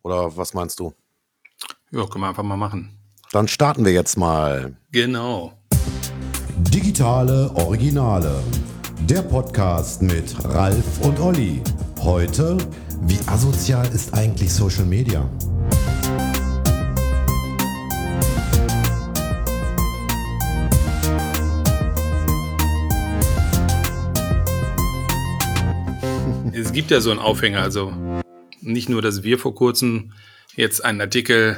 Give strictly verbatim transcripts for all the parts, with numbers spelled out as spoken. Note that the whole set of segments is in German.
Oder was meinst du? Ja, können wir einfach mal machen. Dann starten wir jetzt mal. Genau. Digitale Originale. Der Podcast mit Ralf und Olli. Heute, wie asozial ist eigentlich Social Media? Es gibt ja so einen Aufhänger, also nicht nur, dass wir vor kurzem jetzt einen Artikel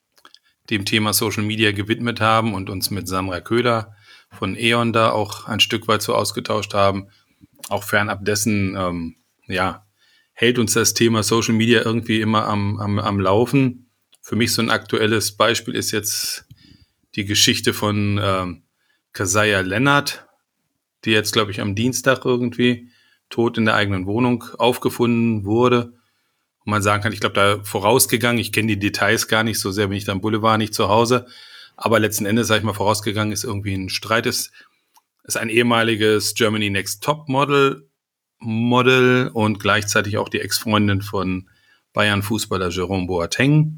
dem Thema Social Media gewidmet haben und uns mit Samra Köhler von E.ON da auch ein Stück weit so ausgetauscht haben. Auch fernab dessen, ähm, ja, hält uns das Thema Social Media irgendwie immer am, am, am Laufen. Für mich so ein aktuelles Beispiel ist jetzt die Geschichte von ähm, Keziah Lennart, die jetzt, glaube ich, am Dienstag irgendwie tot in der eigenen Wohnung aufgefunden wurde. Und man sagen kann, ich glaube, da vorausgegangen, ich kenne die Details gar nicht so sehr, bin ich da am Boulevard nicht zu Hause, aber letzten Endes, sage ich mal, vorausgegangen ist irgendwie ein Streit, ist, ist ein ehemaliges Germany Next Top Model, Model und gleichzeitig auch die Ex-Freundin von Bayern-Fußballer Jerome Boateng,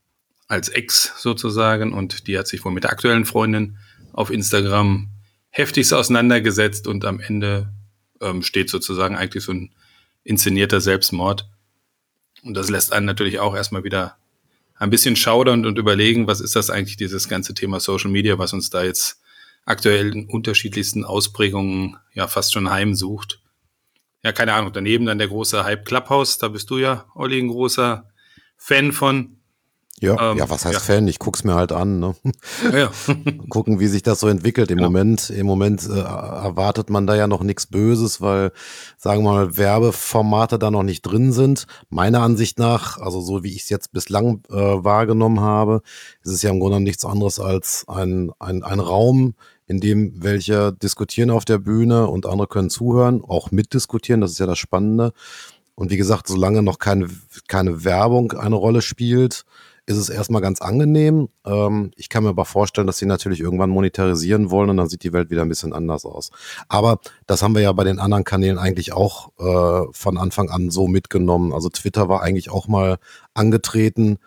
als Ex sozusagen, und die hat sich wohl mit der aktuellen Freundin auf Instagram heftigst auseinandergesetzt und am Ende ähm, steht sozusagen eigentlich so ein inszenierter Selbstmord. Und das lässt einen natürlich auch erstmal wieder ein bisschen schaudern und überlegen, was ist das eigentlich, dieses ganze Thema Social Media, was uns da jetzt aktuell in unterschiedlichsten Ausprägungen ja fast schon heimsucht. Ja, keine Ahnung. Daneben dann der große Hype Clubhouse, da bist du ja, Olli, ein großer Fan von. Ja, Ähm, ja, was heißt ja. Fan? Ich guck's mir halt an, ne? Ja, ja. Gucken, wie sich das so entwickelt. Im Genau. Moment, im Moment äh, erwartet man da ja noch nichts Böses, weil, sagen wir mal, Werbeformate da noch nicht drin sind. Meiner Ansicht nach, also so wie ich es jetzt bislang äh, wahrgenommen habe, ist es ja im Grunde nichts anderes als ein, ein, ein Raum, in dem welche diskutieren auf der Bühne und andere können zuhören, auch mitdiskutieren. Das ist ja das Spannende. Und wie gesagt, solange noch keine, keine Werbung eine Rolle spielt, ist es erstmal ganz angenehm. Ähm, ich kann mir aber vorstellen, dass sie natürlich irgendwann monetarisieren wollen und dann sieht die Welt wieder ein bisschen anders aus. Aber das haben wir ja bei den anderen Kanälen eigentlich auch äh, von Anfang an so mitgenommen. Also Twitter war eigentlich auch mal angetreten,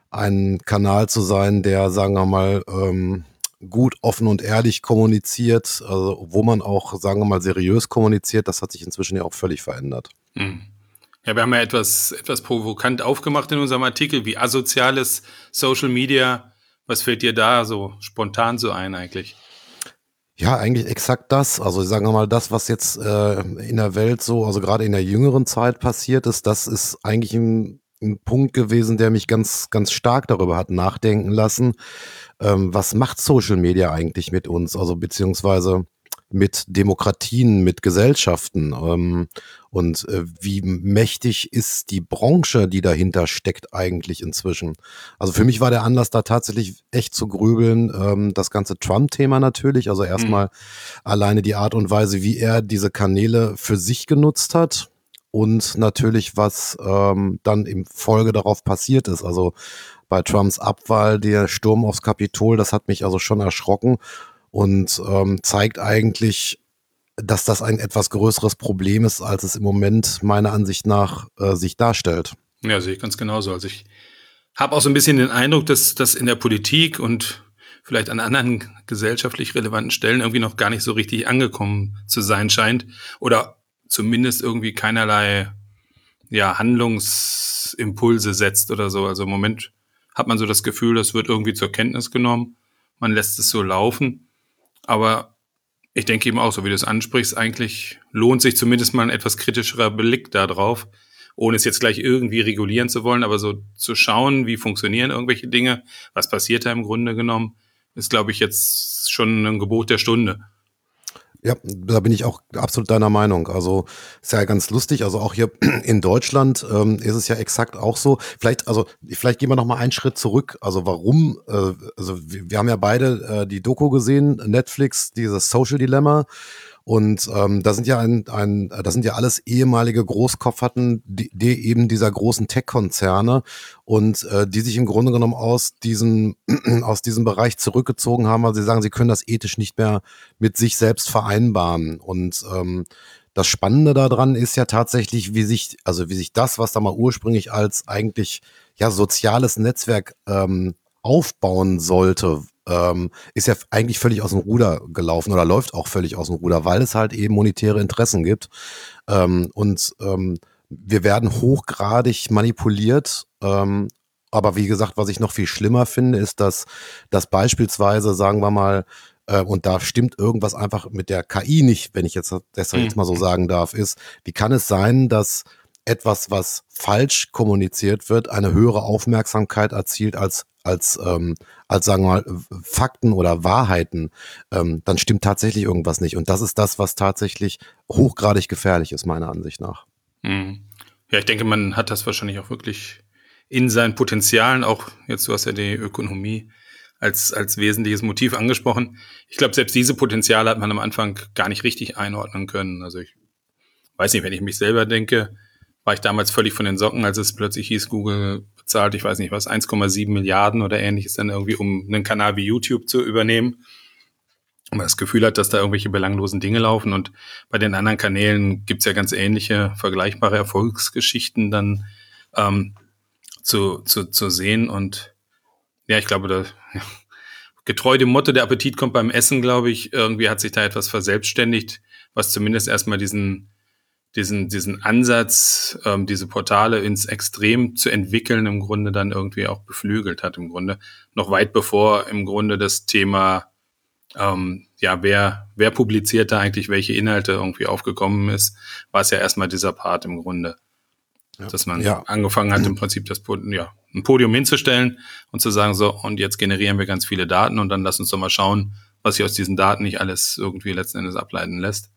ein Kanal zu sein, der, sagen wir mal, ähm, gut, offen und ehrlich kommuniziert, also wo man auch, sagen wir mal, seriös kommuniziert. Das hat sich inzwischen ja auch völlig verändert. Mhm. Ja, wir haben ja etwas, etwas provokant aufgemacht in unserem Artikel, wie asozial ist Social Media. Was fällt dir da so spontan so ein eigentlich? Ja, eigentlich exakt das. Also sagen wir mal, das, was jetzt äh, in der Welt so, also gerade in der jüngeren Zeit passiert ist, das ist eigentlich ein, ein Punkt gewesen, der mich ganz, ganz stark darüber hat nachdenken lassen. Ähm, was macht Social Media eigentlich mit uns? Also beziehungsweise mit Demokratien, mit Gesellschaften ähm, und äh, wie mächtig ist die Branche, die dahinter steckt eigentlich inzwischen. Also für mich war der Anlass da tatsächlich echt zu grübeln, ähm, das ganze Trump-Thema natürlich, also erstmal mhm. alleine die Art und Weise, wie er diese Kanäle für sich genutzt hat und natürlich, was ähm, dann im Folge darauf passiert ist, also bei Trumps Abwahl, der Sturm aufs Kapitol, das hat mich also schon erschrocken. Und ähm, zeigt eigentlich, dass das ein etwas größeres Problem ist, als es im Moment meiner Ansicht nach äh, sich darstellt. Ja, sehe ich ganz genauso. Also ich habe auch so ein bisschen den Eindruck, dass das in der Politik und vielleicht an anderen gesellschaftlich relevanten Stellen irgendwie noch gar nicht so richtig angekommen zu sein scheint. Oder zumindest irgendwie keinerlei ja, Handlungsimpulse setzt oder so. Also im Moment hat man so das Gefühl, das wird irgendwie zur Kenntnis genommen. Man lässt es so laufen. Aber ich denke eben auch, so wie du es ansprichst, eigentlich lohnt sich zumindest mal ein etwas kritischerer Blick da drauf, ohne es jetzt gleich irgendwie regulieren zu wollen, aber so zu schauen, wie funktionieren irgendwelche Dinge, was passiert da im Grunde genommen, ist, glaube ich, jetzt schon ein Gebot der Stunde. Ja, da bin ich auch absolut deiner Meinung. Also ist ja ganz lustig. Also auch hier in Deutschland ähm, ist es ja exakt auch so. Vielleicht, also vielleicht gehen wir noch mal einen Schritt zurück. Also warum? Äh, also wir, wir haben ja beide äh, die Doku gesehen, Netflix, dieses Social Dilemma. Und ähm, da sind ja ein, ein, das sind ja alles ehemalige Großkopferten, die, die eben dieser großen Tech-Konzerne und äh, die sich im Grunde genommen aus diesem aus diesem Bereich zurückgezogen haben, weil sie sagen, sie können das ethisch nicht mehr mit sich selbst vereinbaren. Und ähm, das Spannende daran ist ja tatsächlich, wie sich, also wie sich das, was da mal ursprünglich als eigentlich ja soziales Netzwerk ähm, aufbauen sollte, ähm, ist ja eigentlich völlig aus dem Ruder gelaufen oder läuft auch völlig aus dem Ruder, weil es halt eben monetäre Interessen gibt. Ähm, und ähm, wir werden hochgradig manipuliert. Ähm, aber wie gesagt, was ich noch viel schlimmer finde, ist, dass, dass beispielsweise, sagen wir mal, äh, und da stimmt irgendwas einfach mit der K I nicht, wenn ich jetzt das jetzt mal so sagen darf, ist, wie kann es sein, dass etwas, was falsch kommuniziert wird, eine höhere Aufmerksamkeit erzielt als als ähm, als sagen wir mal Fakten oder Wahrheiten, ähm, dann stimmt tatsächlich irgendwas nicht. Und das ist das, was tatsächlich hochgradig gefährlich ist, meiner Ansicht nach. Mhm. Ja, ich denke, man hat das wahrscheinlich auch wirklich in seinen Potenzialen, auch jetzt, du hast ja die Ökonomie als, als wesentliches Motiv angesprochen. Ich glaube, selbst diese Potenziale hat man am Anfang gar nicht richtig einordnen können. Also ich weiß nicht, wenn ich mich selber denke, war ich damals völlig von den Socken, als es plötzlich hieß, Google bezahlt, ich weiß nicht was, eins Komma sieben Milliarden oder ähnliches dann irgendwie, um einen Kanal wie YouTube zu übernehmen. Und man das Gefühl hat, dass da irgendwelche belanglosen Dinge laufen. Und bei den anderen Kanälen gibt's ja ganz ähnliche, vergleichbare Erfolgsgeschichten dann ähm, zu, zu, zu sehen. Und ja, ich glaube, da ja, getreu dem Motto, der Appetit kommt beim Essen, glaube ich, irgendwie hat sich da etwas verselbstständigt, was zumindest erstmal diesen diesen diesen Ansatz, ähm, diese Portale ins Extrem zu entwickeln, im Grunde dann irgendwie auch beflügelt hat, im Grunde. Noch weit bevor im Grunde das Thema, ähm, ja, wer wer publiziert da eigentlich welche Inhalte irgendwie aufgekommen ist, war es ja erstmal dieser Part im Grunde. Ja. Dass man ja. angefangen hat, im Prinzip das ja, ein Podium hinzustellen und zu sagen, so, und jetzt generieren wir ganz viele Daten und dann lass uns doch mal schauen, was sich aus diesen Daten nicht alles irgendwie letzten Endes ableiten lässt.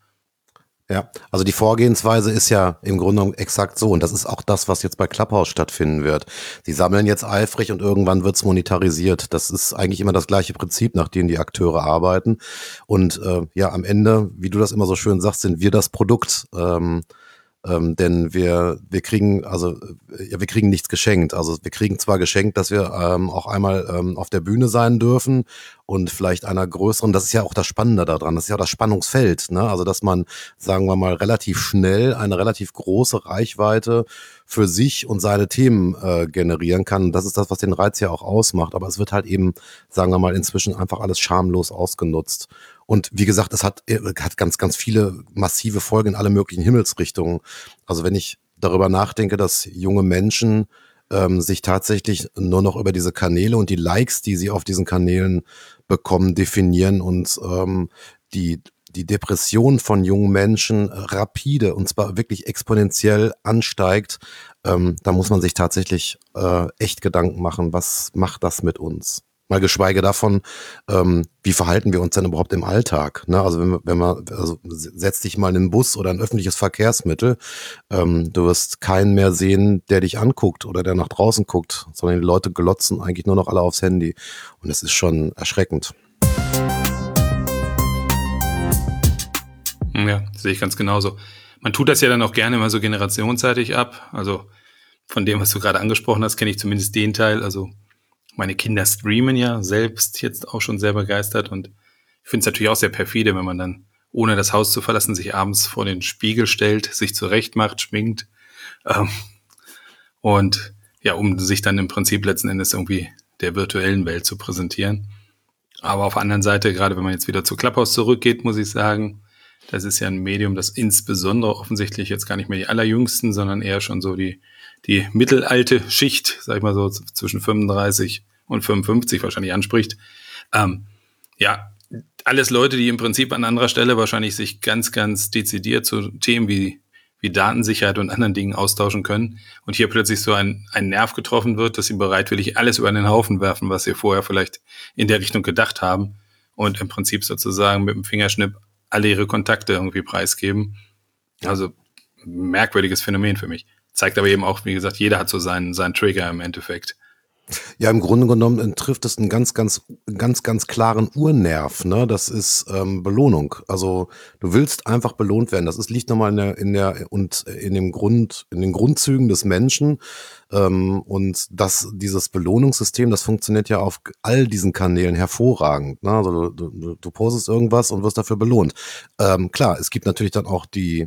Ja, also die Vorgehensweise ist ja im Grunde genommen exakt so und das ist auch das, was jetzt bei Clubhouse stattfinden wird. Sie sammeln jetzt eifrig und irgendwann wird's monetarisiert. Das ist eigentlich immer das gleiche Prinzip, nach dem die Akteure arbeiten. Und äh, ja, am Ende, wie du das immer so schön sagst, sind wir das Produkt. Ähm, Ähm, denn wir wir kriegen also ja wir kriegen nichts geschenkt. Also wir kriegen zwar geschenkt, dass wir ähm, auch einmal ähm, auf der Bühne sein dürfen und vielleicht einer größeren. Das ist ja auch das Spannende daran. Das ist ja das Spannungsfeld. Ne? Also dass man, sagen wir mal, relativ schnell eine relativ große Reichweite für sich und seine Themen äh, generieren kann. Das ist das, was den Reiz ja auch ausmacht. Aber es wird halt eben, sagen wir mal, inzwischen einfach alles schamlos ausgenutzt. Und wie gesagt, es hat, hat ganz, ganz viele massive Folgen in alle möglichen Himmelsrichtungen. Also wenn ich darüber nachdenke, dass junge Menschen ähm, sich tatsächlich nur noch über diese Kanäle und die Likes, die sie auf diesen Kanälen bekommen, definieren und ähm, die die Depression von jungen Menschen rapide und zwar wirklich exponentiell ansteigt, ähm, da muss man sich tatsächlich äh, echt Gedanken machen, was macht das mit uns? Mal geschweige davon, ähm, wie verhalten wir uns denn überhaupt im Alltag? Ne? Also wenn, wenn man, also setz dich mal in einen Bus oder ein öffentliches Verkehrsmittel, ähm, du wirst keinen mehr sehen, der dich anguckt oder der nach draußen guckt, sondern die Leute glotzen eigentlich nur noch alle aufs Handy. Und es ist schon erschreckend. Ja, sehe ich ganz genauso. Man tut das ja dann auch gerne immer so generationsseitig ab. Also von dem, was du gerade angesprochen hast, kenne ich zumindest den Teil. Also meine Kinder streamen ja selbst jetzt auch schon sehr begeistert und ich finde es natürlich auch sehr perfide, wenn man dann, ohne das Haus zu verlassen, sich abends vor den Spiegel stellt, sich zurecht macht, schminkt ähm, und ja, um sich dann im Prinzip letzten Endes irgendwie der virtuellen Welt zu präsentieren. Aber auf der anderen Seite, gerade wenn man jetzt wieder zu Clubhouse zurückgeht, muss ich sagen, das ist ja ein Medium, das insbesondere offensichtlich jetzt gar nicht mehr die allerjüngsten, sondern eher schon so die die mittelalte Schicht, sag ich mal so, zwischen fünfunddreißig und fünfundfünfzig wahrscheinlich anspricht. Ähm, ja, alles Leute, die im Prinzip an anderer Stelle wahrscheinlich sich ganz, ganz dezidiert zu Themen wie, wie Datensicherheit und anderen Dingen austauschen können und hier plötzlich so ein, ein Nerv getroffen wird, dass sie bereitwillig alles über den Haufen werfen, was sie vorher vielleicht in der Richtung gedacht haben und im Prinzip sozusagen mit dem Fingerschnipp alle ihre Kontakte irgendwie preisgeben. Also merkwürdiges Phänomen für mich. Zeigt aber eben auch, wie gesagt, jeder hat so seinen, seinen Trigger im Endeffekt. Ja, im Grunde genommen trifft es einen ganz, ganz, ganz, ganz klaren Urnerv, ne? Das ist ähm, Belohnung. Also du willst einfach belohnt werden. Das ist liegt nochmal in der, in der und in dem Grund, in den Grundzügen des Menschen. Ähm, und das, dieses Belohnungssystem, das funktioniert ja auf all diesen Kanälen hervorragend. Ne? Also du, du, du postest irgendwas und wirst dafür belohnt. Ähm, klar, es gibt natürlich dann auch die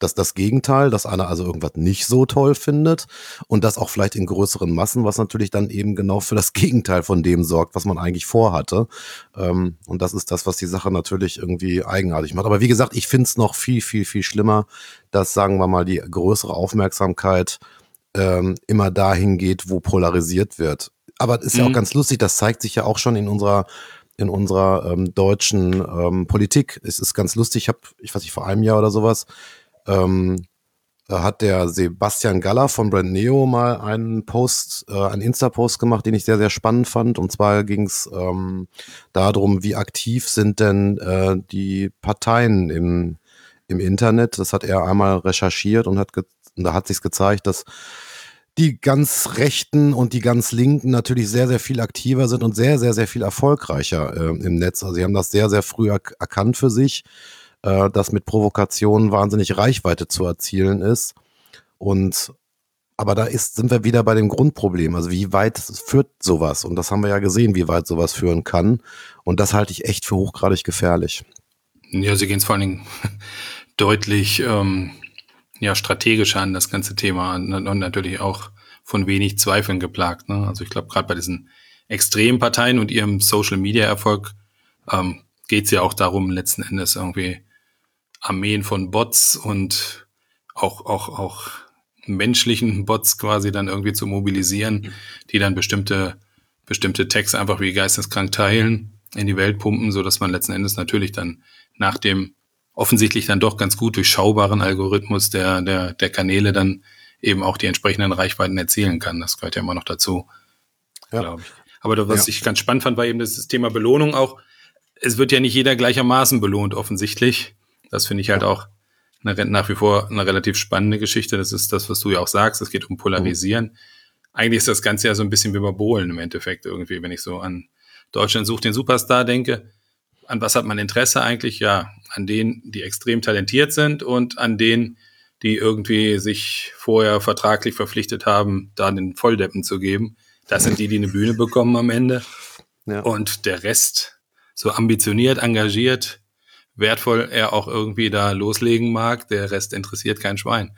dass das Gegenteil, dass einer also irgendwas nicht so toll findet und das auch vielleicht in größeren Massen, was natürlich dann eben genau für das Gegenteil von dem sorgt, was man eigentlich vorhatte. Ähm, und das ist das, was die Sache natürlich irgendwie eigenartig macht. Aber wie gesagt, ich finde es noch viel, viel, viel schlimmer, dass, sagen wir mal, die größere Aufmerksamkeit ähm, immer dahin geht, wo polarisiert wird. Aber es ist ja auch Mhm. ganz lustig, das zeigt sich ja auch schon in unserer in unserer ähm, deutschen ähm, Politik. Es ist ganz lustig, ich habe, ich weiß nicht, vor einem Jahr oder sowas, ähm, hat der Sebastian Galler von Brand Neo mal einen Post, äh, einen Insta-Post gemacht, den ich sehr, sehr spannend fand. Und zwar ging es ähm, darum, wie aktiv sind denn äh, die Parteien im, im Internet. Das hat er einmal recherchiert und hat ge- und da hat sich gezeigt, dass die ganz Rechten und die ganz Linken natürlich sehr, sehr viel aktiver sind und sehr, sehr, sehr viel erfolgreicher äh, im Netz. Also sie haben das sehr, sehr früh er- erkannt für sich, äh, dass mit Provokationen wahnsinnig Reichweite zu erzielen ist. Und aber da ist, sind wir wieder bei dem Grundproblem. Also wie weit führt sowas? Und das haben wir ja gesehen, wie weit sowas führen kann. Und das halte ich echt für hochgradig gefährlich. Ja, sie gehen es vor allen Dingen deutlich ähm, ja, strategischer an das ganze Thema an und natürlich auch von wenig Zweifeln geplagt. Ne? Also ich glaube, gerade bei diesen extremen Parteien und ihrem Social-Media-Erfolg ähm, geht es ja auch darum, letzten Endes irgendwie Armeen von Bots und auch, auch, auch menschlichen Bots quasi dann irgendwie zu mobilisieren, die dann bestimmte, bestimmte Texte einfach wie geisteskrank teilen, in die Welt pumpen, so dass man letzten Endes natürlich dann nach dem offensichtlich dann doch ganz gut durchschaubaren Algorithmus der, der, der Kanäle dann eben auch die entsprechenden Reichweiten erzielen kann. Das gehört ja immer noch dazu, Ja. glaube ich. Aber das, was Ja. ich ganz spannend fand, war eben das Thema Belohnung auch. Es wird ja nicht jeder gleichermaßen belohnt, offensichtlich. Das finde ich halt auch eine, nach wie vor eine relativ spannende Geschichte. Das ist das, was du ja auch sagst. Es geht um Polarisieren. Mhm. Eigentlich ist das Ganze ja so ein bisschen wie bei Bohlen im Endeffekt irgendwie, wenn ich so an Deutschland sucht den Superstar denke. An was hat man Interesse eigentlich? Ja, an denen, die extrem talentiert sind und an denen, die irgendwie sich vorher vertraglich verpflichtet haben, da den Volldeppen zu geben. Das sind die, die eine Bühne bekommen am Ende. Ja. Und der Rest, so ambitioniert, engagiert, wertvoll er auch irgendwie da loslegen mag, der Rest interessiert kein Schwein.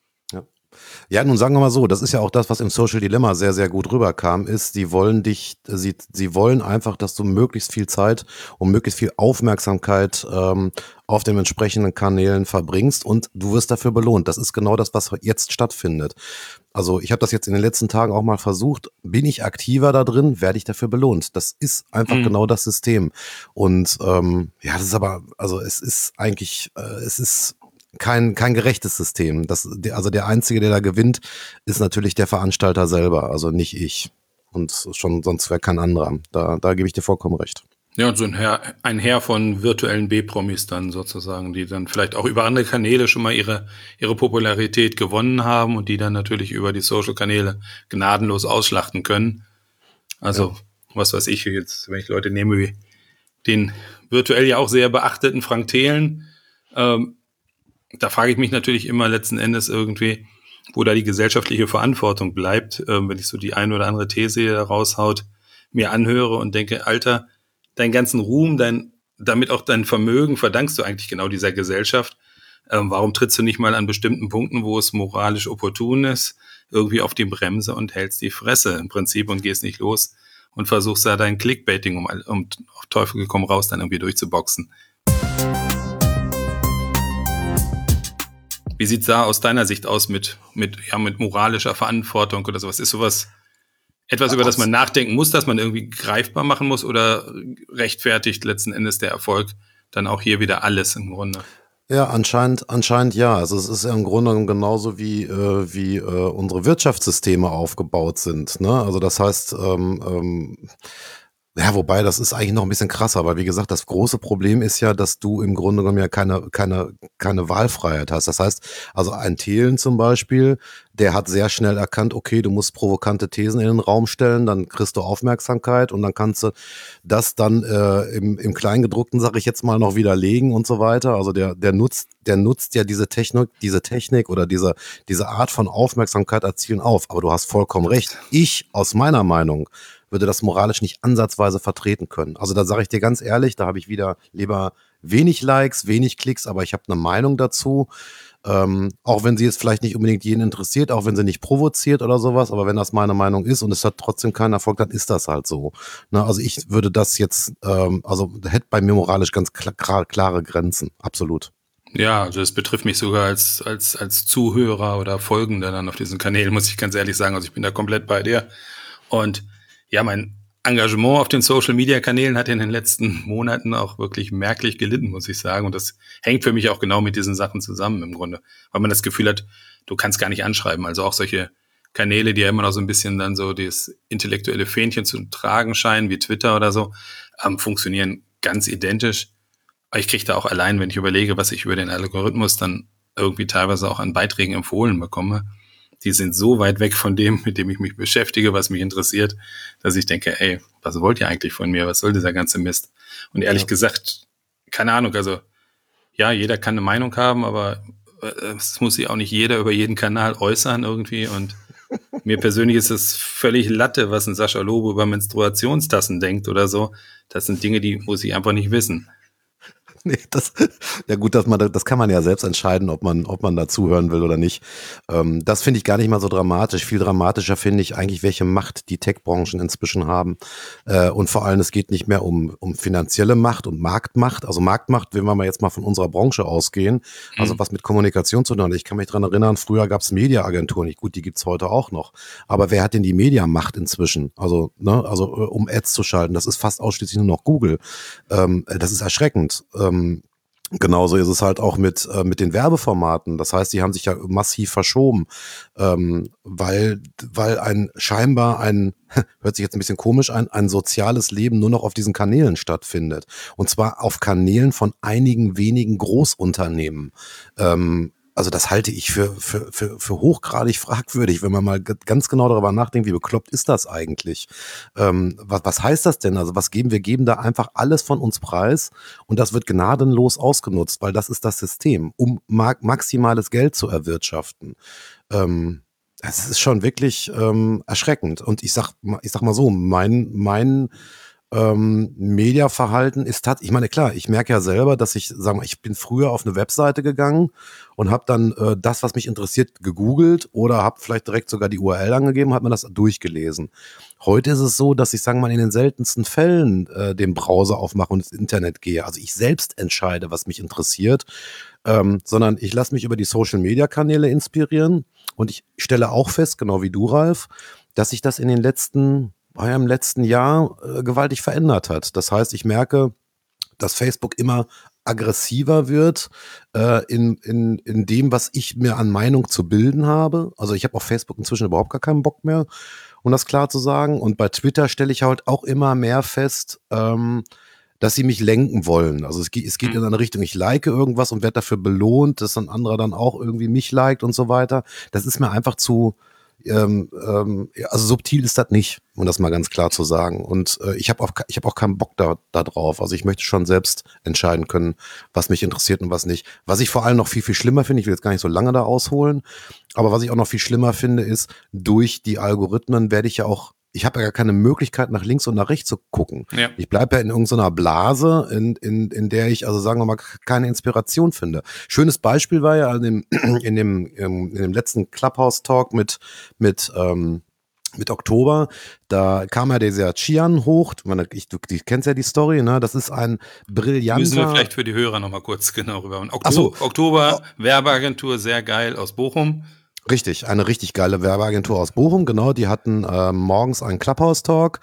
Ja, nun sagen wir mal so, das ist ja auch das, was im Social Dilemma sehr, sehr gut rüberkam, ist, sie wollen dich, sie, sie wollen einfach, dass du möglichst viel Zeit und möglichst viel Aufmerksamkeit ähm, auf den entsprechenden Kanälen verbringst und du wirst dafür belohnt. Das ist genau das, was jetzt stattfindet. Also ich habe das jetzt in den letzten Tagen auch mal versucht. Bin ich aktiver da drin, werde ich dafür belohnt. Das ist einfach mhm. genau das System. Und ähm, ja, das ist aber, also es ist eigentlich, äh, es ist Kein, kein gerechtes System. Das, also der Einzige, der da gewinnt, ist natürlich der Veranstalter selber, also nicht ich. Und schon sonst wäre kein anderer. Da, da gebe ich dir vollkommen recht. Ja, und so ein Heer, ein Heer von virtuellen B-Promis dann sozusagen, die dann vielleicht auch über andere Kanäle schon mal ihre, ihre Popularität gewonnen haben und die dann natürlich über die Social-Kanäle gnadenlos ausschlachten können. Also, ja. was weiß ich jetzt, wenn ich Leute nehme wie den virtuell ja auch sehr beachteten Frank Thelen, ähm, da frage ich mich natürlich immer letzten Endes irgendwie, wo da die gesellschaftliche Verantwortung bleibt, äh, wenn ich so die eine oder andere These hier raushaut, mir anhöre und denke, Alter, deinen ganzen Ruhm, dein, damit auch dein Vermögen verdankst du eigentlich genau dieser Gesellschaft. Ähm, warum trittst du nicht mal an bestimmten Punkten, wo es moralisch opportun ist, irgendwie auf die Bremse und hältst die Fresse im Prinzip und gehst nicht los und versuchst da dein Clickbaiting, um, um auf Teufel gekommen raus, dann irgendwie durchzuboxen. Wie sieht's da aus deiner Sicht aus mit, mit, ja, mit moralischer Verantwortung oder sowas? Ist sowas etwas, über das man nachdenken muss, das man irgendwie greifbar machen muss oder rechtfertigt letzten Endes der Erfolg dann auch hier wieder alles im Grunde? Ja, anscheinend, anscheinend ja. Also es ist ja im Grunde genommen genauso wie, äh, wie äh, unsere Wirtschaftssysteme aufgebaut sind. Ne? Also das heißt, ähm, ähm, ja, wobei, das ist eigentlich noch ein bisschen krasser, weil wie gesagt, das große Problem ist ja, dass du im Grunde genommen ja keine, keine, keine Wahlfreiheit hast. Das heißt, also ein Thelen zum Beispiel, der hat sehr schnell erkannt, okay, du musst provokante Thesen in den Raum stellen, dann kriegst du Aufmerksamkeit und dann kannst du das dann äh, im, im Kleingedruckten, sag ich jetzt mal, noch widerlegen und so weiter. Also der, der nutzt, der nutzt ja diese Technik, diese Technik oder diese, diese Art von Aufmerksamkeit erzielen auf. Aber du hast vollkommen recht. Ich, aus meiner Meinung, würde das moralisch nicht ansatzweise vertreten können. Also da sage ich dir ganz ehrlich, da habe ich wieder lieber wenig Likes, wenig Klicks, aber ich habe eine Meinung dazu. Ähm, auch wenn sie jetzt vielleicht nicht unbedingt jeden interessiert, auch wenn sie nicht provoziert oder sowas, aber wenn das meine Meinung ist und es hat trotzdem keinen Erfolg, dann ist das halt so. Ne, also ich würde das jetzt, ähm, also hätte bei mir moralisch ganz klar, klare Grenzen, absolut. Ja, also das betrifft mich sogar als, als, als Zuhörer oder Folgender dann auf diesen Kanälen, muss ich ganz ehrlich sagen. Also ich bin da komplett bei dir. Und ja, mein Engagement auf den Social-Media-Kanälen hat in den letzten Monaten auch wirklich merklich gelitten, muss ich sagen. Und das hängt für mich auch genau mit diesen Sachen zusammen im Grunde. Weil man das Gefühl hat, du kannst gar nicht anschreiben. Also auch solche Kanäle, die ja immer noch so ein bisschen dann so das intellektuelle Fähnchen zu tragen scheinen, wie Twitter oder so, ähm, funktionieren ganz identisch. Aber ich kriege da auch allein, wenn ich überlege, was ich über den Algorithmus dann irgendwie teilweise auch an Beiträgen empfohlen bekomme, die sind so weit weg von dem, mit dem ich mich beschäftige, was mich interessiert, dass ich denke, ey, was wollt ihr eigentlich von mir? Was soll dieser ganze Mist? Und ehrlich ja. gesagt, keine Ahnung, also ja, jeder kann eine Meinung haben, aber es muss sich auch nicht jeder über jeden Kanal äußern irgendwie. Und mir persönlich ist es völlig Latte, was ein Sascha Lobo über Menstruationstassen denkt oder so. Das sind Dinge, die muss ich einfach nicht wissen. Nee, das, ja gut, dass man, das kann man ja selbst entscheiden, ob man, ob man da zuhören will oder nicht. Ähm, das finde ich gar nicht mal so dramatisch. Viel dramatischer finde ich eigentlich, welche Macht die Tech-Branchen inzwischen haben. Äh, und vor allem, es geht nicht mehr um, um finanzielle Macht und Marktmacht. Also Marktmacht, wenn wir mal jetzt mal von unserer Branche ausgehen, also mhm. was mit Kommunikation zu tun hat. Ich kann mich dran erinnern, früher gab es Mediaagenturen. Gut, die gibt's heute auch noch. Aber wer hat denn die Mediamacht inzwischen? Also, ne, also um Ads zu schalten, das ist fast ausschließlich nur noch Google. Ähm, das ist erschreckend. Ähm, Genauso ist es halt auch mit, äh, mit den Werbeformaten. Das heißt, die haben sich ja massiv verschoben, ähm, weil, weil ein scheinbar ein, hört sich jetzt ein bisschen komisch an, ein soziales Leben nur noch auf diesen Kanälen stattfindet. Und zwar auf Kanälen von einigen wenigen Großunternehmen. Ähm, Also das halte ich für, für, für, für hochgradig fragwürdig, wenn man mal ganz genau darüber nachdenkt, wie bekloppt ist das eigentlich? Ähm, was, was heißt das denn? Also was geben wir? Geben da einfach alles von uns preis und das wird gnadenlos ausgenutzt, weil das ist das System, um ma- maximales Geld zu erwirtschaften. Ähm, das ist schon wirklich ähm, erschreckend. Und ich sag, ich sag mal so, mein, mein Ähm, Mediaverhalten ist hat, ich meine, klar, ich merke ja selber, dass ich, sagen wir, ich bin früher auf eine Webseite gegangen und habe dann äh, das, was mich interessiert, gegoogelt oder habe vielleicht direkt sogar die U R L angegeben, hat mir das durchgelesen. Heute ist es so, dass ich, sagen wir mal, in den seltensten Fällen äh, den Browser aufmache und ins Internet gehe. Also ich selbst entscheide, was mich interessiert, ähm, sondern ich lasse mich über die Social-Media-Kanäle inspirieren und ich stelle auch fest, genau wie du, Ralf, dass sich das in den letzten war ja im letzten Jahr äh, gewaltig verändert hat. Das heißt, ich merke, dass Facebook immer aggressiver wird äh, in, in, in dem, was ich mir an Meinung zu bilden habe. Also ich habe auf Facebook inzwischen überhaupt gar keinen Bock mehr, um das klar zu sagen. Und bei Twitter stelle ich halt auch immer mehr fest, ähm, dass sie mich lenken wollen. Also es geht, es geht in eine Richtung, ich like irgendwas und werde dafür belohnt, dass ein anderer dann auch irgendwie mich liked und so weiter. Das ist mir einfach zu Ähm, ähm, also subtil ist das nicht, um das mal ganz klar zu sagen. Und äh, ich habe auch, ich hab auch keinen Bock da, da drauf. Also ich möchte schon selbst entscheiden können, was mich interessiert und was nicht. Was ich vor allem noch viel, viel schlimmer finde, ich will jetzt gar nicht so lange da ausholen, aber was ich auch noch viel schlimmer finde, ist, durch die Algorithmen werde ich ja auch ich habe ja gar keine Möglichkeit, nach links und nach rechts zu gucken. Ja. Ich bleibe ja in irgendeiner Blase, in, in, in der ich, also sagen wir mal, keine Inspiration finde. Schönes Beispiel war ja in dem, in dem, in dem letzten Clubhouse-Talk mit, mit, ähm, mit Oktober, da kam ja dieser Chian hoch, ich, du, du kennst ja die Story, ne? Das ist ein brillanter... Müssen wir vielleicht für die Hörer nochmal kurz genau rüber. Oktober, so. Oktober, Werbeagentur, sehr geil, aus Bochum. Richtig, eine richtig geile Werbeagentur aus Bochum, genau, die hatten ähm, morgens einen Clubhouse-Talk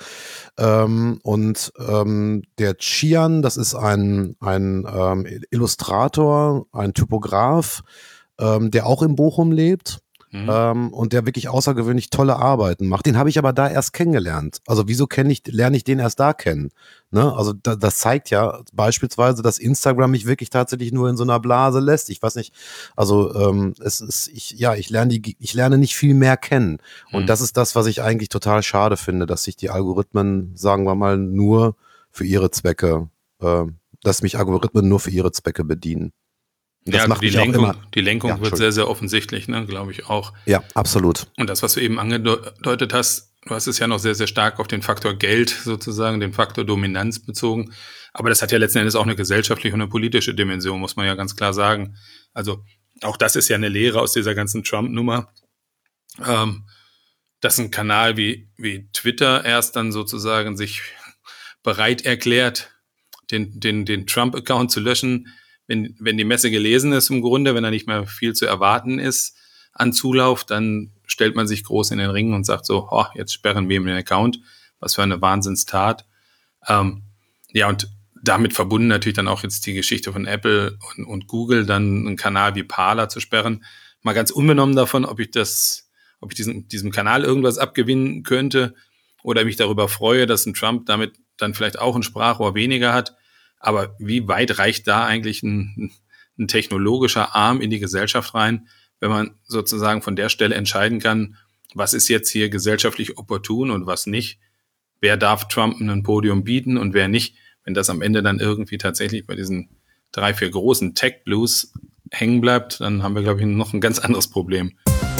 ähm, und ähm, der Chian, das ist ein, ein ähm, Illustrator, ein Typograf, ähm, der auch in Bochum lebt. Mhm. Ähm, und der wirklich außergewöhnlich tolle Arbeiten macht. Den habe ich aber da erst kennengelernt. Also wieso kenne ich, lerne ich den erst da kennen? Ne? Also da, das zeigt ja beispielsweise, dass Instagram mich wirklich tatsächlich nur in so einer Blase lässt. Ich weiß nicht, also ähm, es ist, ich, ja, ich lerne die, ich lerne nicht viel mehr kennen. Und mhm. das ist das, was ich eigentlich total schade finde, dass sich die Algorithmen, sagen wir mal, nur für ihre Zwecke, äh, dass mich Algorithmen nur für ihre Zwecke bedienen. Das ja, also macht die, Lenkung, immer, die Lenkung ja, wird sehr, sehr offensichtlich, ne, glaube ich auch. Ja, absolut. Und das, was du eben angedeutet hast, du hast es ja noch sehr, sehr stark auf den Faktor Geld sozusagen, den Faktor Dominanz bezogen. Aber das hat ja letzten Endes auch eine gesellschaftliche und eine politische Dimension, muss man ja ganz klar sagen. Also auch das ist ja eine Lehre aus dieser ganzen Trump-Nummer, ähm, dass ein Kanal wie, wie Twitter erst dann sozusagen sich bereit erklärt, den, den, den Trump-Account zu löschen, wenn, wenn die Messe gelesen ist im Grunde, wenn da nicht mehr viel zu erwarten ist an Zulauf, dann stellt man sich groß in den Ring und sagt so, oh, jetzt sperren wir ihm den Account, was für eine Wahnsinnstat. Ähm, ja, und damit verbunden natürlich dann auch jetzt die Geschichte von Apple und, und Google, dann einen Kanal wie Parler zu sperren. Mal ganz unbenommen davon, ob ich das, ob ich diesen, diesem Kanal irgendwas abgewinnen könnte oder mich darüber freue, dass ein Trump damit dann vielleicht auch ein Sprachrohr weniger hat. Aber wie weit reicht da eigentlich ein, ein technologischer Arm in die Gesellschaft rein, wenn man sozusagen von der Stelle entscheiden kann, was ist jetzt hier gesellschaftlich opportun und was nicht? Wer darf Trump ein Podium bieten und wer nicht? Wenn das am Ende dann irgendwie tatsächlich bei diesen drei, vier großen Tech-Blues hängen bleibt, dann haben wir, glaube ich, noch ein ganz anderes Problem.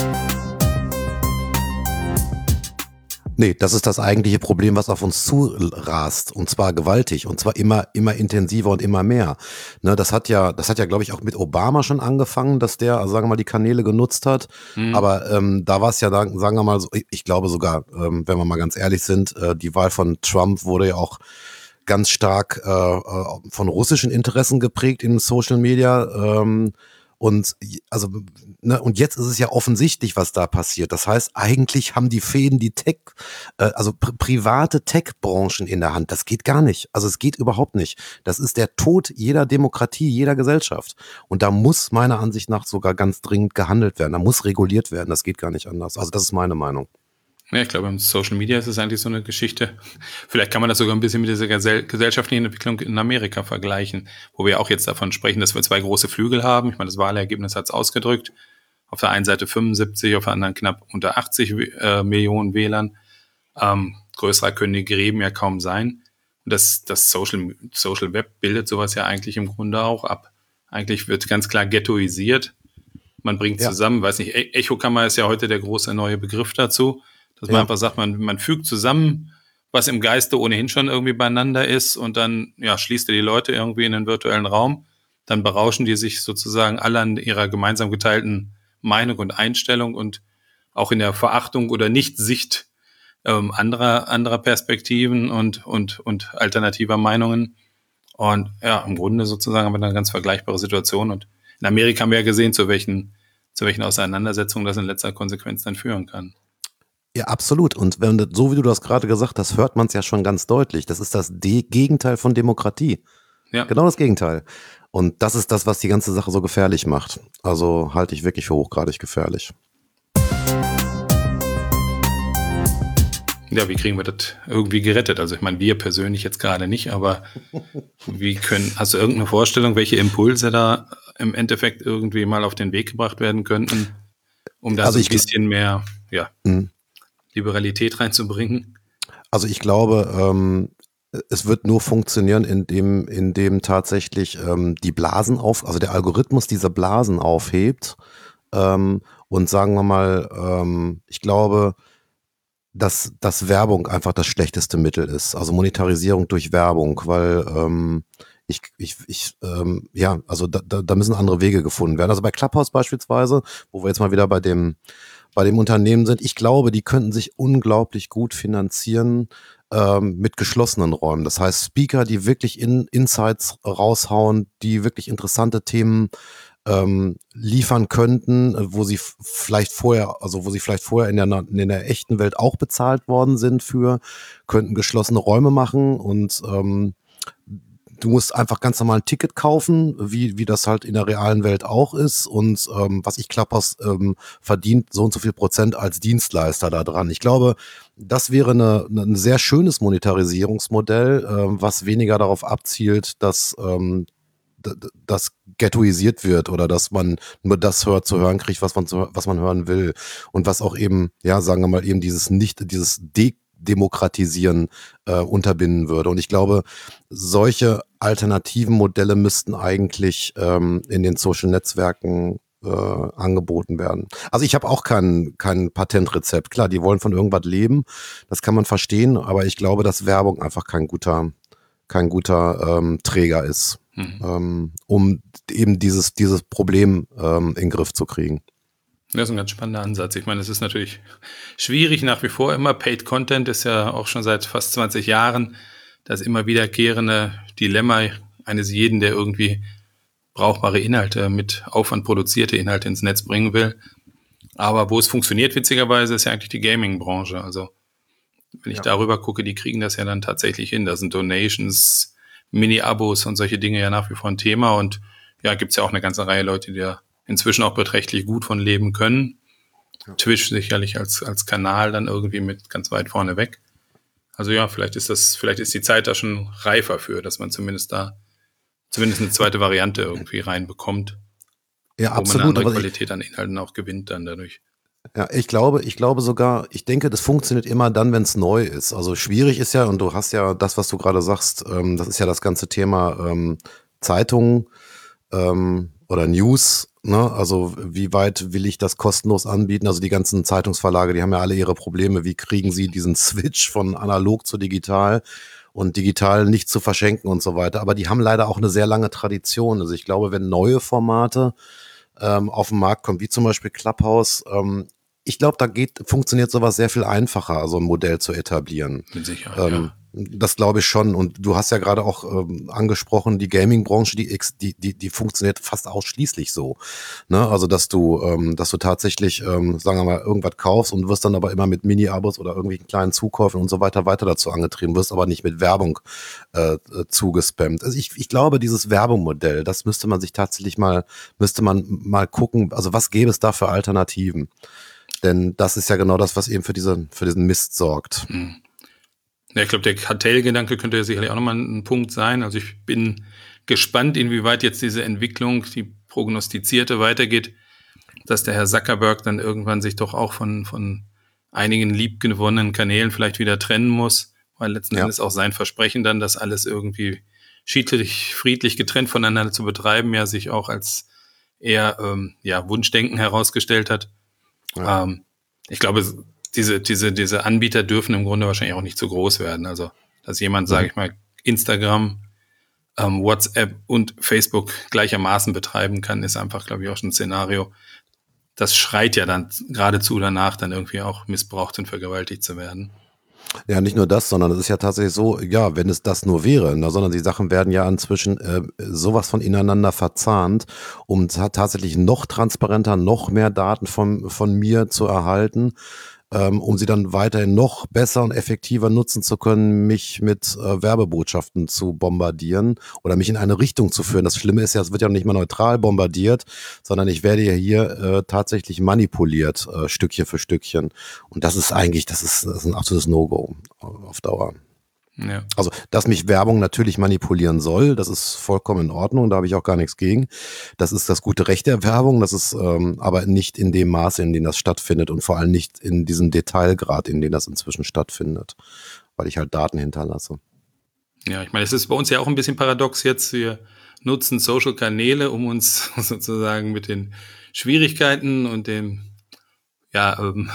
Nee, das ist das eigentliche Problem, was auf uns zurast, und zwar gewaltig, und zwar immer immer intensiver und immer mehr. Ne, das hat ja, das hat ja, glaube ich, auch mit Obama schon angefangen, dass der, also sagen wir mal, die Kanäle genutzt hat. Mhm. Aber ähm, da war es ja, dann, sagen wir mal, so, ich glaube sogar, ähm, wenn wir mal ganz ehrlich sind, äh, die Wahl von Trump wurde ja auch ganz stark äh, von russischen Interessen geprägt in Social Media. Ähm, Und also ne, und jetzt ist es ja offensichtlich, was da passiert. Das heißt, eigentlich haben die Fäden die Tech, äh, also pr- private Tech-Branchen in der Hand. Das geht gar nicht. Also es geht überhaupt nicht. Das ist der Tod jeder Demokratie, jeder Gesellschaft. Und da muss meiner Ansicht nach sogar ganz dringend gehandelt werden. Da muss reguliert werden. Das geht gar nicht anders. Also das ist meine Meinung. Ja, ich glaube, im Social Media ist es eigentlich so eine Geschichte. Vielleicht kann man das sogar ein bisschen mit dieser gesell- gesellschaftlichen Entwicklung in Amerika vergleichen, wo wir auch jetzt davon sprechen, dass wir zwei große Flügel haben. Ich meine, das Wahlergebnis hat es ausgedrückt. Auf der einen Seite fünfundsiebzig, auf der anderen knapp unter achtzig äh, Millionen Wählern. Ähm, größerer können die Gräben ja kaum sein. Und das, das Social, Social Web bildet sowas ja eigentlich im Grunde auch ab. Eigentlich wird ganz klar ghettoisiert. Man bringt ja zusammen, weiß nicht, e- Echokammer ist ja heute der große neue Begriff dazu. Dass man ja einfach sagt, man, man fügt zusammen, was im Geiste ohnehin schon irgendwie beieinander ist, und dann ja, schließt er die Leute irgendwie in den virtuellen Raum. Dann berauschen die sich sozusagen alle an ihrer gemeinsam geteilten Meinung und Einstellung und auch in der Verachtung oder Nicht-Sicht ähm, anderer, anderer Perspektiven und, und, und alternativer Meinungen. Und ja, im Grunde sozusagen haben wir eine ganz vergleichbare Situation. Und in Amerika haben wir ja gesehen, zu welchen, zu welchen Auseinandersetzungen das in letzter Konsequenz dann führen kann. Ja, absolut. Und wenn das, so wie du das gerade gesagt hast, hört man es ja schon ganz deutlich. Das ist das De- Gegenteil von Demokratie. Ja. Genau das Gegenteil. Und das ist das, was die ganze Sache so gefährlich macht. Also halte ich wirklich für hochgradig gefährlich. Ja, wie kriegen wir das irgendwie gerettet? Also ich meine, wir persönlich jetzt gerade nicht, aber wie können, hast du irgendeine Vorstellung, welche Impulse da im Endeffekt irgendwie mal auf den Weg gebracht werden könnten, um da also so ein bisschen mehr, ja, mh. Liberalität reinzubringen? Also ich glaube, ähm, es wird nur funktionieren, indem, indem tatsächlich ähm, die Blasen auf, also der Algorithmus diese Blasen aufhebt ähm, und sagen wir mal, ähm, ich glaube, dass, dass Werbung einfach das schlechteste Mittel ist, also Monetarisierung durch Werbung, weil ähm, ich, ich, ich ähm, ja, also da, da, da müssen andere Wege gefunden werden. Also bei Clubhouse beispielsweise, wo wir jetzt mal wieder bei dem bei dem Unternehmen sind, ich glaube, die könnten sich unglaublich gut finanzieren ähm, mit geschlossenen Räumen. Das heißt, Speaker, die wirklich in Insights raushauen, die wirklich interessante Themen ähm, liefern könnten, wo sie f- vielleicht vorher, also wo sie vielleicht vorher in der, in der echten Welt auch bezahlt worden sind für, könnten geschlossene Räume machen und ähm, du musst einfach ganz normal ein Ticket kaufen, wie, wie das halt in der realen Welt auch ist. Und ähm, was ich Clubhouse ähm, verdient, so und so viel Prozent als Dienstleister da dran. Ich glaube, das wäre eine, eine, ein sehr schönes Monetarisierungsmodell, ähm, was weniger darauf abzielt, dass ähm, d- d- das ghettoisiert wird oder dass man nur das hört, zu hören kriegt, was man, zu, was man hören will. Und was auch eben, ja, sagen wir mal, eben dieses nicht, dieses De Demokratisieren äh, unterbinden würde. Und ich glaube, solche alternativen Modelle müssten eigentlich ähm, in den Social Netzwerken äh, angeboten werden. Also ich habe auch kein, kein Patentrezept. Klar, die wollen von irgendwas leben, das kann man verstehen, aber ich glaube, dass Werbung einfach kein guter, kein guter ähm, Träger ist. Mhm. ähm, um eben dieses, dieses Problem ähm, in den Griff zu kriegen. Das ist ein ganz spannender Ansatz. Ich meine, es ist natürlich schwierig nach wie vor immer. Paid Content ist ja auch schon seit fast zwanzig Jahren das immer wiederkehrende Dilemma eines jeden, der irgendwie brauchbare Inhalte mit Aufwand produzierte Inhalte ins Netz bringen will. Aber wo es funktioniert, witzigerweise, ist ja eigentlich die Gaming-Branche. Also wenn ich ja. darüber gucke, die kriegen das ja dann tatsächlich hin. Da sind Donations, Mini-Abos und solche Dinge ja nach wie vor ein Thema. Und ja, gibt's ja auch eine ganze Reihe Leute, die da inzwischen auch beträchtlich gut von leben können. Ja. Twitch sicherlich als, als Kanal dann irgendwie mit ganz weit vorne weg. Also ja, vielleicht ist das, vielleicht ist die Zeit da schon reifer für, dass man zumindest da zumindest eine zweite Variante irgendwie reinbekommt. Ja, wo absolut. man eine andere aber Qualität an Inhalten auch gewinnt dann dadurch. Ja, ich glaube, ich glaube sogar, ich denke, das funktioniert immer dann, wenn es neu ist. Also schwierig ist ja, und du hast ja das, was du gerade sagst, ähm, das ist ja das ganze Thema ähm, Zeitungen ähm, oder News. Ne? Also wie weit will ich das kostenlos anbieten? Also die ganzen Zeitungsverlage, die haben ja alle ihre Probleme. Wie kriegen sie diesen Switch von analog zu digital und digital nicht zu verschenken und so weiter? Aber die haben leider auch eine sehr lange Tradition. Also ich glaube, wenn neue Formate ähm, auf den Markt kommen, wie zum Beispiel Clubhouse, ähm, ich glaube, da geht, funktioniert sowas sehr viel einfacher, also ein Modell zu etablieren. Mit Sicherheit, ähm, ja. Das glaube ich schon. Und du hast ja gerade auch ähm, angesprochen, die Gaming-Branche, die, die, die, die funktioniert fast ausschließlich so. Ne? Also, dass du, ähm, dass du tatsächlich, ähm, sagen wir mal, irgendwas kaufst und wirst dann aber immer mit Mini-Abos oder irgendwelchen kleinen Zukäufen und so weiter weiter dazu angetrieben, wirst aber nicht mit Werbung äh, zugespammt. Also ich, ich glaube, dieses Werbemodell, das müsste man sich tatsächlich mal, müsste man mal gucken, also was gäbe es da für Alternativen? Denn das ist ja genau das, was eben für diese, für diesen Mist sorgt. Mhm. Ja, ich glaube, der Kartellgedanke könnte ja sicherlich auch nochmal ein Punkt sein. Also ich bin gespannt, inwieweit jetzt diese Entwicklung, die prognostizierte, weitergeht, dass der Herr Zuckerberg dann irgendwann sich doch auch von, von einigen liebgewonnenen Kanälen vielleicht wieder trennen muss, weil letzten Ja. Endes auch sein Versprechen dann, das alles irgendwie schiedlich, friedlich getrennt voneinander zu betreiben, ja sich auch als eher ähm, ja, Wunschdenken herausgestellt hat. Ja. Ähm, ich glaube, diese, diese, diese Anbieter dürfen im Grunde wahrscheinlich auch nicht zu groß werden. Also, dass jemand, sage ich mal, Instagram, ähm, WhatsApp und Facebook gleichermaßen betreiben kann, ist einfach, glaube ich, auch schon ein Szenario. Das schreit ja dann geradezu danach, dann irgendwie auch missbraucht und vergewaltigt zu werden. Ja, nicht nur das, sondern es ist ja tatsächlich so, ja, wenn es das nur wäre, ne, sondern die Sachen werden ja inzwischen äh, sowas von ineinander verzahnt, um ta- tatsächlich noch transparenter, noch mehr Daten von, von mir zu erhalten, ähm, um sie dann weiterhin noch besser und effektiver nutzen zu können, mich mit äh, Werbebotschaften zu bombardieren oder mich in eine Richtung zu führen. Das Schlimme ist ja, es wird ja nicht mal neutral bombardiert, sondern ich werde ja hier äh, tatsächlich manipuliert, äh, Stückchen für Stückchen. Und das ist eigentlich, das ist, das ist ein absolutes No-Go auf Dauer. Ja. Also, dass mich Werbung natürlich manipulieren soll, das ist vollkommen in Ordnung, da habe ich auch gar nichts gegen. Das ist das gute Recht der Werbung, das ist ähm, aber nicht in dem Maße, in dem das stattfindet und vor allem nicht in diesem Detailgrad, in dem das inzwischen stattfindet, weil ich halt Daten hinterlasse. Ja, ich meine, es ist bei uns ja auch ein bisschen paradox jetzt. Wir nutzen Social-Kanäle, um uns sozusagen mit den Schwierigkeiten und dem, ja, ähm,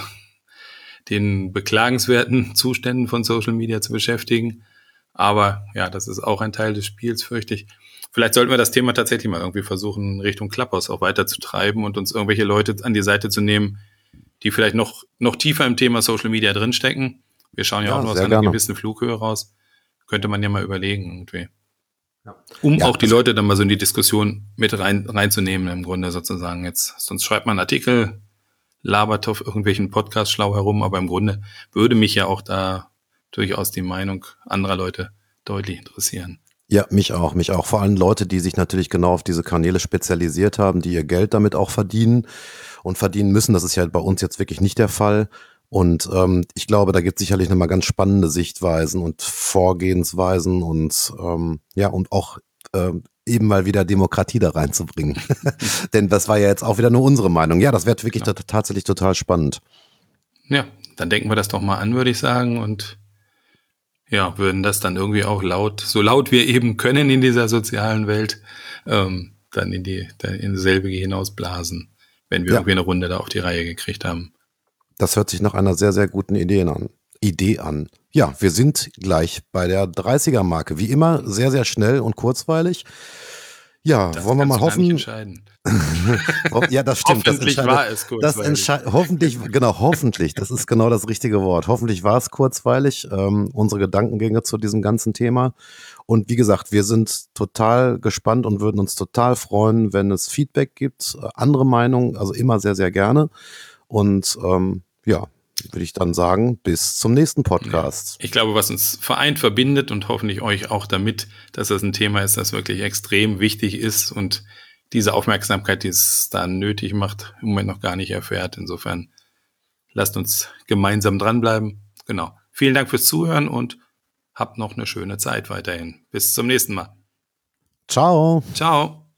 den beklagenswerten Zuständen von Social Media zu beschäftigen. Aber ja, das ist auch ein Teil des Spiels, fürchte ich. Vielleicht sollten wir das Thema tatsächlich mal irgendwie versuchen, Richtung Clubhouse auch weiterzutreiben und uns irgendwelche Leute an die Seite zu nehmen, die vielleicht noch, noch tiefer im Thema Social Media drinstecken. Wir schauen ja, ja auch nur aus einer gerne. gewissen Flughöhe raus. Könnte man ja mal überlegen irgendwie. Ja. Um ja, auch die Leute dann mal so in die Diskussion mit rein, reinzunehmen im Grunde sozusagen. Jetzt, sonst schreibt man einen Artikel, labert auf irgendwelchen Podcasts schlau herum, aber im Grunde würde mich ja auch da durchaus die Meinung anderer Leute deutlich interessieren. Ja, mich auch, mich auch. Vor allem Leute, die sich natürlich genau auf diese Kanäle spezialisiert haben, die ihr Geld damit auch verdienen und verdienen müssen. Das ist ja bei uns jetzt wirklich nicht der Fall. Und ähm, ich glaube, da gibt es sicherlich nochmal ganz spannende Sichtweisen und Vorgehensweisen und ähm, ja, und auch ähm, eben mal wieder Demokratie da reinzubringen. Denn das war ja jetzt auch wieder nur unsere Meinung. Ja, das wäre wirklich ja. t- tatsächlich total spannend. Ja, dann denken wir das doch mal an, würde ich sagen. Und ja, würden das dann irgendwie auch laut, so laut wir eben können in dieser sozialen Welt, ähm, dann in die dann in dieselbe hinausblasen, wenn wir ja. irgendwie eine Runde da auf die Reihe gekriegt haben. Das hört sich nach einer sehr, sehr guten Idee an. Idee an. Ja, wir sind gleich bei der dreißiger-Marke. Wie immer sehr, sehr schnell und kurzweilig. Ja, Das wollen wir kannst mal du gar nicht hoffen. entscheiden. Ho- Ja, das stimmt. Das Hoffentlich entscheidet, war es das kurzweilig. entscheidet, hoffentlich, genau, hoffentlich. Das ist genau das richtige Wort. Hoffentlich war es kurzweilig. Ähm, unsere Gedankengänge zu diesem ganzen Thema. Und wie gesagt, wir sind total gespannt und würden uns total freuen, wenn es Feedback gibt, äh, andere Meinungen, also immer sehr, sehr gerne. Und ähm, ja, würde ich dann sagen, bis zum nächsten Podcast. Ich glaube, was uns vereint, verbindet und hoffentlich euch auch damit, dass das ein Thema ist, das wirklich extrem wichtig ist und diese Aufmerksamkeit, die es da nötig macht, im Moment noch gar nicht erfährt. Insofern lasst uns gemeinsam dranbleiben. Genau. Vielen Dank fürs Zuhören und habt noch eine schöne Zeit weiterhin. Bis zum nächsten Mal. Ciao. Ciao.